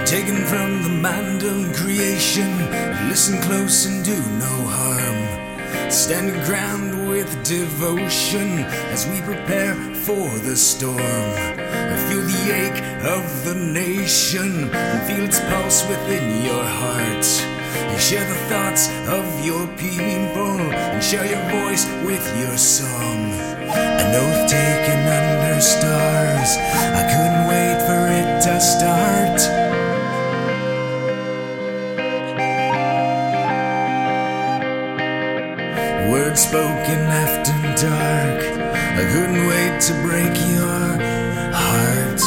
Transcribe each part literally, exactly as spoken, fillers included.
taken from the mind of creation. Listen close and do no harm. Stand your ground with devotion as we prepare for the storm. Feel the ache of the nation and feel its pulse within your heart. And share the thoughts of your people and share your voice with your song. An oath taken under stars, I couldn't wait for it to start. Words spoken after dark, I couldn't wait to break your heart.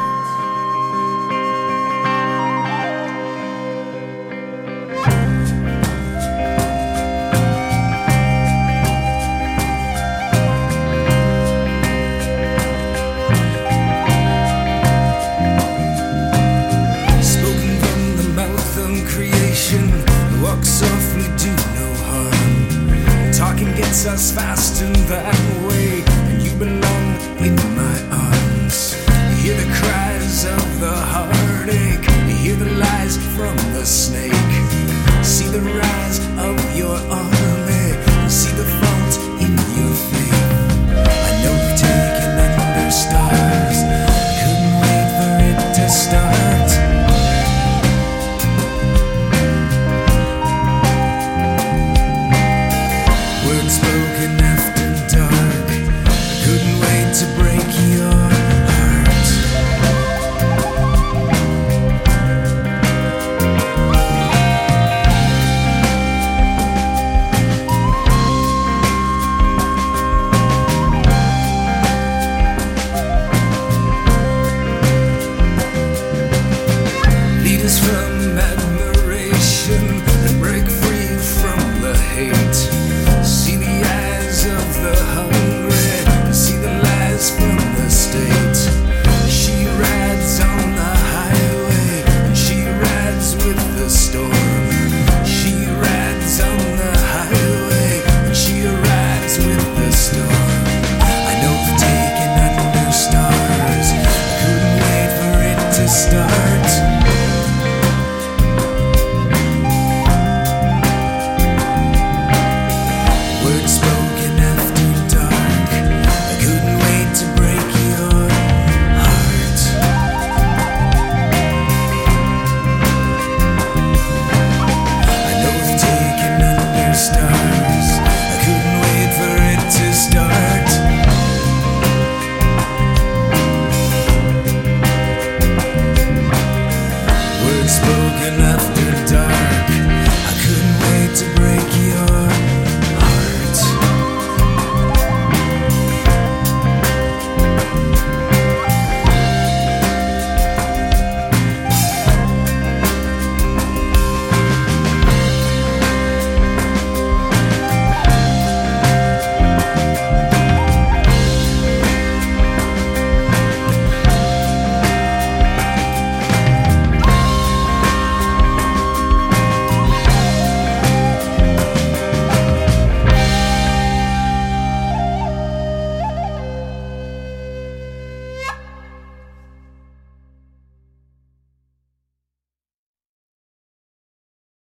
Spoken from the mouth of creation, walk softly, do no harm. Talking gets us faster that way, and you belong in my arms. You hear the cries of the heartache, you hear the lies from the snake. See the rise of your arms.